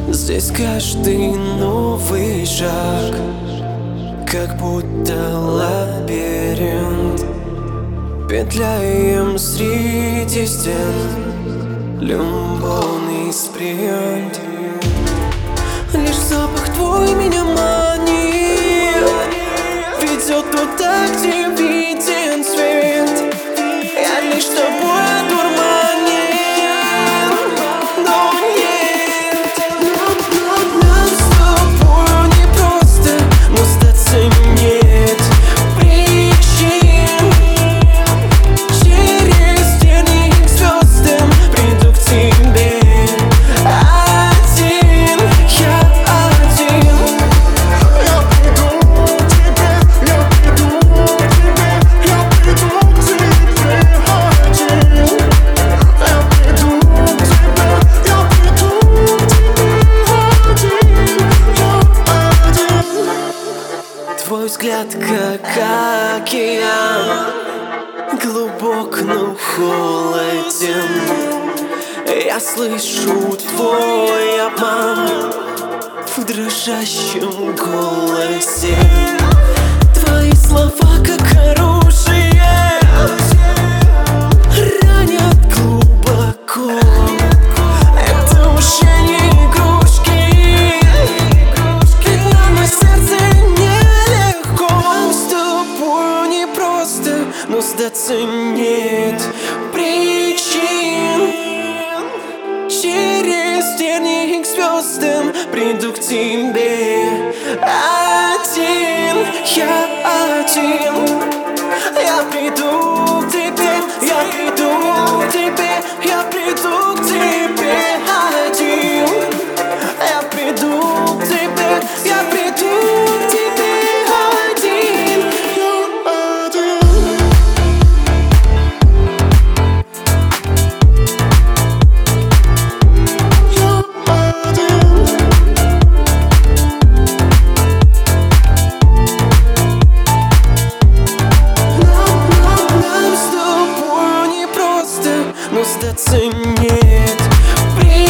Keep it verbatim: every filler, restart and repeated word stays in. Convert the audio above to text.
Здесь каждый новый шаг как будто лабиринт. Петляем среди стен, любовный спринт. Лишь запах твой меня манит, ведет туда, где виден свет. Я лишь тобой одурманен, но нет. Нам с тобой не просто, но сдаться нет причин. Через тернии к звездам приду к тебе. Один, я один. Я приду к тебе, я приду к тебе, я приду к тебе один. Я приду к тебе, я приду к тебе один, я один. Твой взгляд как океан, глубок, но холоден. Я слышу твой обман в дрожащем голосе. Твои слова как оружие ранят глубоко. Это уже не игрушки, ведь нам на сердце нелегко. С тобою не просто, но сдаться нет причин. Через тернии к звездам приду к тебе. Один, я один. Я приду к тебе, я приду к тебе, я приду к тебе. Один, я приду к тебе, я приду к тебе. Один, Я один. Я один. Нам, нам, нам с тобою не просто, но сдаться нет причин.